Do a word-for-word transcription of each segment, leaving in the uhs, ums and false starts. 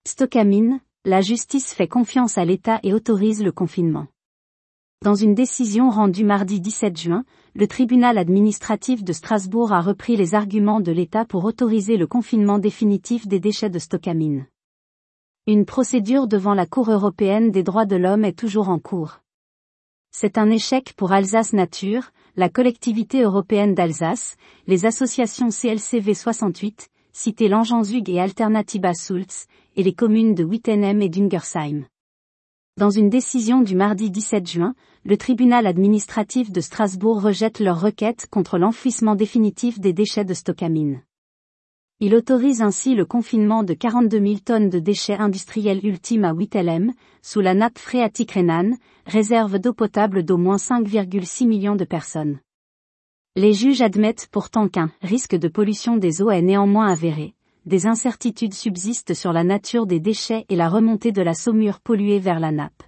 Stocamine, la justice fait confiance à l'État et autorise le confinement. Dans une décision rendue mardi dix-sept juin, le tribunal administratif de Strasbourg a repris les arguments de l'État pour autoriser le confinement définitif des déchets de Stocamine. Une procédure devant la Cour européenne des droits de l'homme est toujours en cours. C'est un échec pour Alsace Nature, la collectivité européenne d'Alsace, les associations C L C V soixante-huit, Cité Langenzug et Alternativa Sulz, et les communes de Wittenheim et d'Ungersheim. Dans une décision du mardi dix-sept juin, le tribunal administratif de Strasbourg rejette leur requête contre l'enfouissement définitif des déchets de Stocamine. Il autorise ainsi le confinement de quarante-deux mille tonnes de déchets industriels ultimes à Wittenheim, sous la nappe phréatique rhénane, réserve d'eau potable d'au moins cinq virgule six millions de personnes. Les juges admettent pourtant qu'un risque de pollution des eaux est néanmoins avéré. Des incertitudes subsistent sur la nature des déchets et la remontée de la saumure polluée vers la nappe.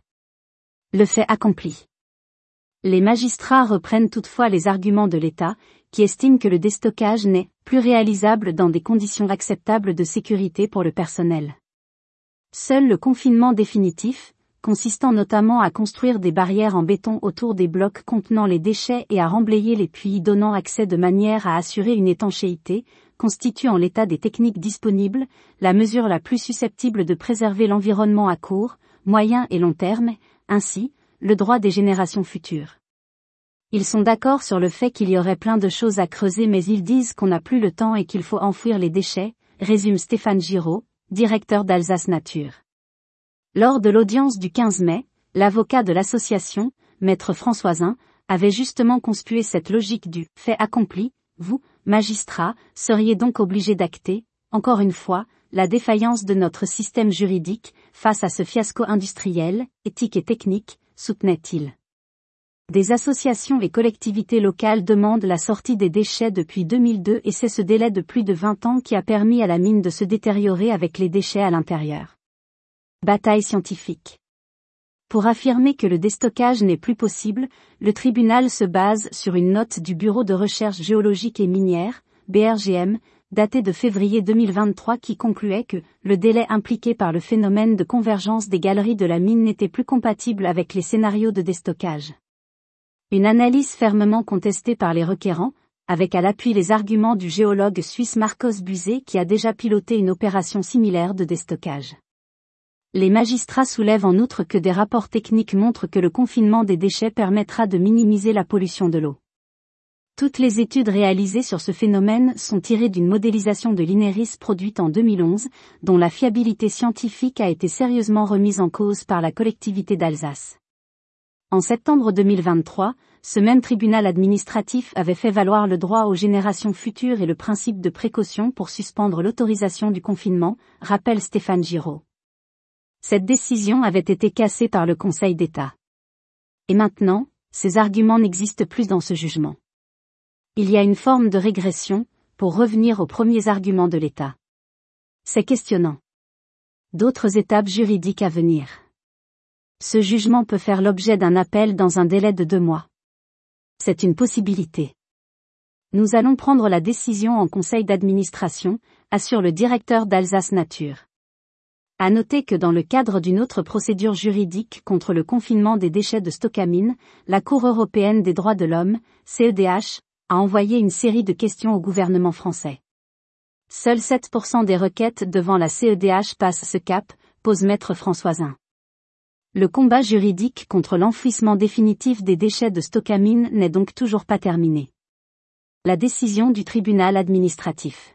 Le fait accompli. Les magistrats reprennent toutefois les arguments de l'État, qui estime que le déstockage n'est plus réalisable dans des conditions acceptables de sécurité pour le personnel. Seul le confinement définitif, consistant notamment à construire des barrières en béton autour des blocs contenant les déchets et à remblayer les puits donnant accès de manière à assurer une étanchéité, constitue en l'état des techniques disponibles, la mesure la plus susceptible de préserver l'environnement à court, moyen et long terme, ainsi, le droit des générations futures. Ils sont d'accord sur le fait qu'il y aurait plein de choses à creuser mais ils disent qu'on n'a plus le temps et qu'il faut enfouir les déchets, résume Stéphane Giraud, directeur d'Alsace Nature. Lors de l'audience du quinze mai, l'avocat de l'association, maître Françoisin, avait justement conspué cette logique du « fait accompli ». Vous, magistrats, seriez donc obligés d'acter, encore une fois, la défaillance de notre système juridique, face à ce fiasco industriel, éthique et technique, soutenait-il. Des associations et collectivités locales demandent la sortie des déchets depuis deux mille deux et c'est ce délai de plus de vingt ans qui a permis à la mine de se détériorer avec les déchets à l'intérieur. Bataille scientifique. Pour affirmer que le déstockage n'est plus possible, le tribunal se base sur une note du Bureau de recherche géologique et minière, B R G M, datée de février deux mille vingt-trois qui concluait que le délai impliqué par le phénomène de convergence des galeries de la mine n'était plus compatible avec les scénarios de déstockage. Une analyse fermement contestée par les requérants, avec à l'appui les arguments du géologue suisse Marcos Buzet qui a déjà piloté une opération similaire de déstockage. Les magistrats soulèvent en outre que des rapports techniques montrent que le confinement des déchets permettra de minimiser la pollution de l'eau. Toutes les études réalisées sur ce phénomène sont tirées d'une modélisation de l'INERIS produite en deux mille onze, dont la fiabilité scientifique a été sérieusement remise en cause par la collectivité d'Alsace. En septembre deux mille vingt-trois, ce même tribunal administratif avait fait valoir le droit aux générations futures et le principe de précaution pour suspendre l'autorisation du confinement, rappelle Stéphane Giraud. Cette décision avait été cassée par le Conseil d'État. Et maintenant, ces arguments n'existent plus dans ce jugement. Il y a une forme de régression, pour revenir aux premiers arguments de l'État. C'est questionnant. D'autres étapes juridiques à venir. Ce jugement peut faire l'objet d'un appel dans un délai de deux mois. C'est une possibilité. Nous allons prendre la décision en conseil d'administration, assure le directeur d'Alsace Nature. À noter que dans le cadre d'une autre procédure juridique contre le confinement des déchets de Stocamine, la Cour européenne des droits de l'homme, C E D H, a envoyé une série de questions au gouvernement français. Seuls sept pour cent des requêtes devant la C E D H passent ce cap, pose maître Françoisin. Le combat juridique contre l'enfouissement définitif des déchets de Stocamine n'est donc toujours pas terminé. La décision du tribunal administratif.